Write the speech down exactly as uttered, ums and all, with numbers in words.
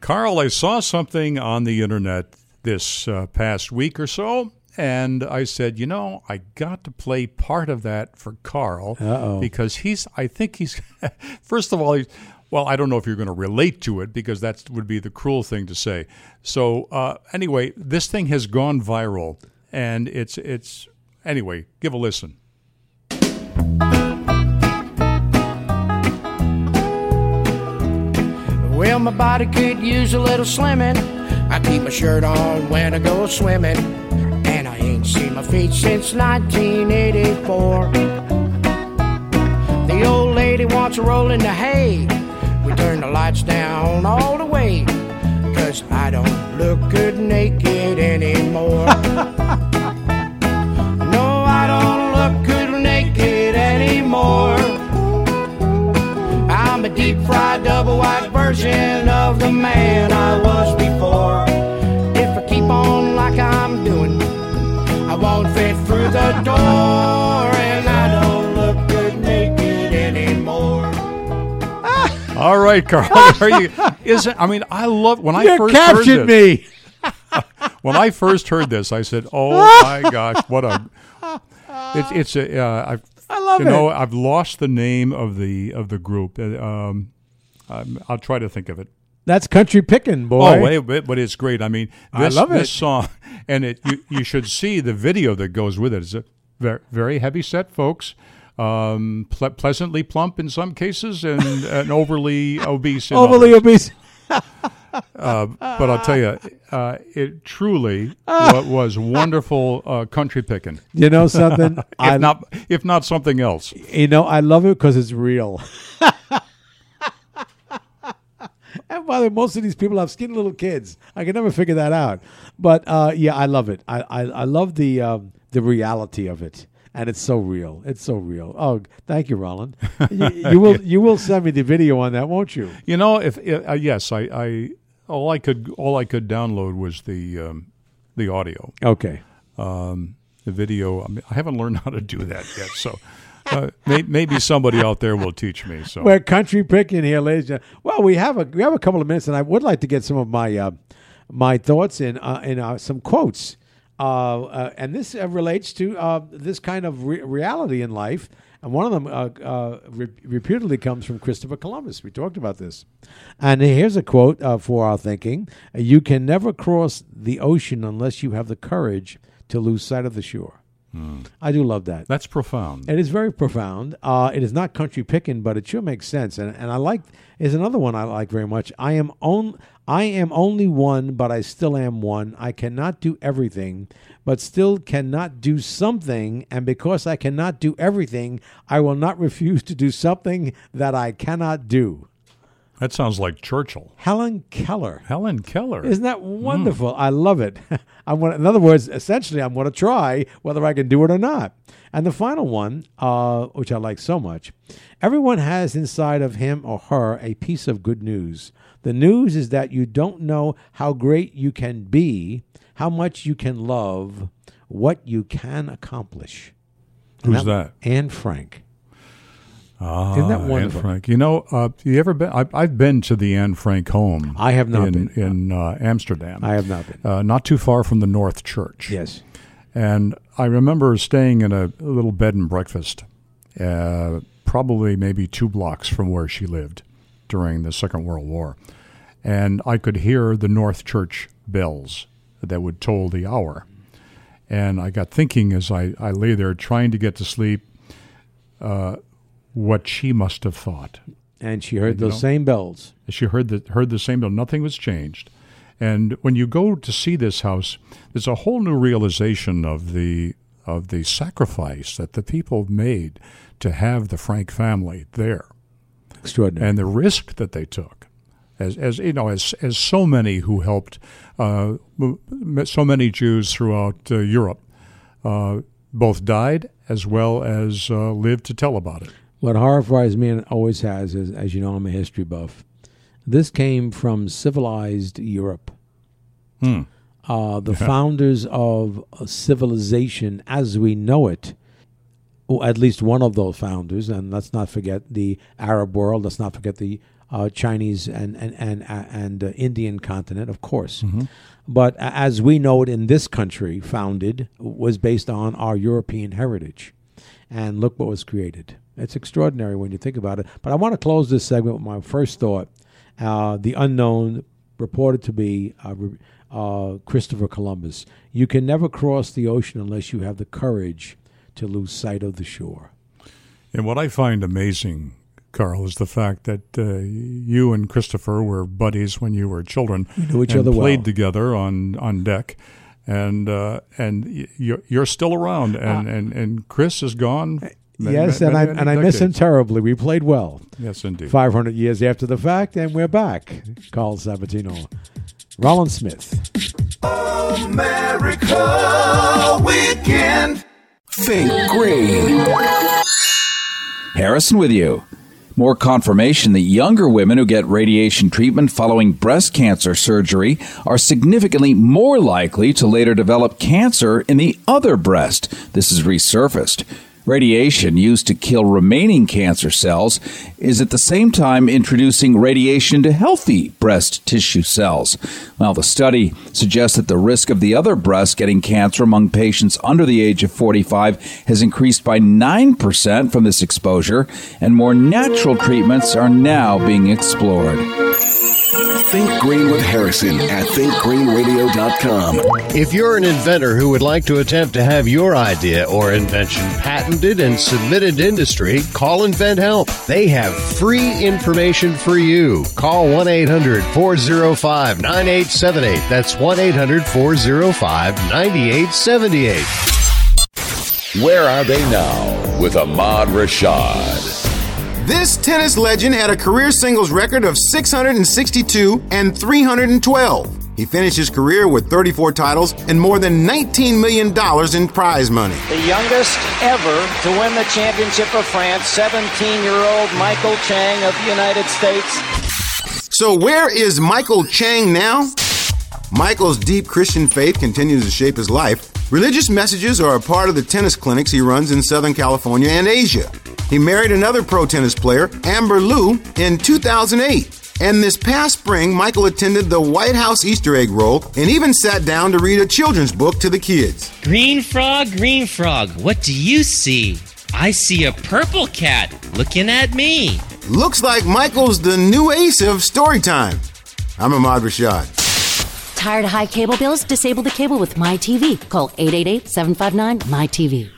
Carl, I saw something on the internet this uh, past week or so, and I said, you know, I got to play part of that for Carl. Uh-oh. Because he's, I think he's, first of all, he's, well, I don't know if you're going to relate to it because that would be the cruel thing to say. So uh, anyway, this thing has gone viral, and it's, it's, anyway, give a listen. Well, my body could use a little slimming. I keep my shirt on when I go swimming, and I ain't seen my feet since nineteen eighty-four. The old lady wants to roll in the hay. We turn the lights down all the way, 'cause I don't look good naked anymore. No, I don't look good naked anymore. I'm a deep-fried, double-wide version of the man I was before. If I keep on like I'm doing, I won't fit through the door, and I don't look good naked anymore. All right, Carl. There you, is it, I mean, I love when I You first captured heard this. me. When I first heard this, I said, "Oh my gosh, what a!" It's it's a. Uh, I've, I love you it. know, I've lost the name of the of the group. Uh, Um, um, I'll try to think of it. That's country picking, boy. Oh, wait, but, but it's great. I mean, this, I love it. this song, and it you, you should see the video that goes with it. It's a very, very heavy set, folks. Um, ple- pleasantly plump in some cases, and, and overly obese. In Overly others. obese. Uh, but I'll tell you, uh, it truly wa- was wonderful uh, country picking. You know something? If I not, if not something else. You know, I love it because it's real. And by the way, most of these people have skinny little kids. I can never figure that out. But uh, yeah, I love it. I I, I love the um, the reality of it, and it's so real. It's so real. Oh, thank you, Roland. you, you will you will send me the video on that, won't you? You know, if uh, yes, I, I all I could all I could download was the um, the audio. Okay. Um, the video. I, mean, I haven't learned how to do that yet, so. Uh, may, maybe somebody out there will teach me. So We're country picking here, ladies and gentlemen. Well, we have a we have a couple of minutes, and I would like to get some of my uh, my thoughts in uh, in uh, some quotes, uh, uh, and this uh, relates to uh, this kind of re- reality in life. And one of them uh, uh, re- reputedly comes from Christopher Columbus. We talked about this, and here's a quote uh, for our thinking: "You can never cross the ocean unless you have the courage to lose sight of the shore." Hmm. I do love that. That's profound. It is very profound. Uh, it is not country picking, but it sure makes sense. And and I like is another one I like very much. I am on. I am only one, but I still am one. I cannot do everything, but still cannot do something. And because I cannot do everything, I will not refuse to do something that I cannot do. That sounds like Churchill. Helen Keller. Helen Keller. Isn't that wonderful? Mm. I love it. I want, in other words, essentially, I'm going to try whether I can do it or not. And the final one, uh, which I like so much, everyone has inside of him or her a piece of good news. The news is that you don't know how great you can be, how much you can love, what you can accomplish. Who's that? that? Anne Frank. Ah, Isn't that wonderful? Anne Frank. You know, uh, you ever been? I, I've been to the Anne Frank home. I have not in, been in uh, Amsterdam. I have not been. Uh, not too far from the North Church. Yes. And I remember staying in a, a little bed and breakfast, uh, probably maybe two blocks from where she lived during the Second World War, and I could hear the North Church bells that would toll the hour. And I got thinking as I, I lay there trying to get to sleep. Uh, what she must have thought. And she heard you those know? same bells. She heard the, heard the same bell. Nothing was changed. And when you go to see this house, there's a whole new realization of the of the sacrifice that the people made to have the Frank family there. Extraordinary. And the risk that they took. As, as you know, as as so many who helped, uh, so many Jews throughout uh, Europe, uh, both died as well as uh, lived to tell about it. What horrifies me and always has is, as you know, I'm a history buff. This came from civilized Europe. Hmm. Uh, the founders of civilization as we know it, or at least one of those founders, and let's not forget the Arab world, let's not forget the uh, Chinese and and and and uh, Indian continent, of course. Mm-hmm. But as we know it in this country, founded was based on our European heritage, and look what was created. It's extraordinary when you think about it. But I want to close this segment with my first thought: uh, the unknown, reported to be uh, uh, Christopher Columbus. You can never cross the ocean unless you have the courage to lose sight of the shore. And what I find amazing, Carl, is the fact that uh, you and Christopher were buddies when you were children. We knew each and other played well. together on, on deck. And uh, and you're, you're still around. And, uh, and, and Chris is gone. Yes, many, and I many and I miss him terribly. We played well. Yes, indeed. five hundred years after the fact, and we're back. Carl Sabatino. Rollin Smith. America Weekend. Think Green. Harrison with you. More confirmation that younger women who get radiation treatment following breast cancer surgery are significantly more likely to later develop cancer in the other breast. This is resurfaced. Radiation used to kill remaining cancer cells is at the same time introducing radiation to healthy breast tissue cells. Well, the study suggests that the risk of the other breast getting cancer among patients under the age of forty-five has increased by nine percent from this exposure, and more natural treatments are now being explored. Think Green with Harrison at think green radio dot com. If you're an inventor who would like to attempt to have your idea or invention patented and submitted to industry, call InventHelp. They have free information for you. Call one eight hundred four oh five nine eight seven eight. That's one eight hundred four oh five nine eight seven eight. Where are they now with Ahmad Rashad? This tennis legend had a career singles record of six hundred sixty-two and three hundred twelve. He finished his career with thirty-four titles and more than nineteen million dollars in prize money. The youngest ever to win the championship of France, seventeen-year-old Michael Chang of the United States. So where is Michael Chang now? Michael's deep Christian faith continues to shape his life. Religious messages are a part of the tennis clinics he runs in Southern California and Asia. He married another pro tennis player, Amber Liu, in two thousand eight. And this past spring, Michael attended the White House Easter egg roll and even sat down to read a children's book to the kids. Green frog, green frog, what do you see? I see a purple cat looking at me. Looks like Michael's the new ace of Storytime. I'm Ahmad Rashad. Tired of high cable bills? Disable the cable with MyTV. Call eight eight eight, seven five nine, M Y T V.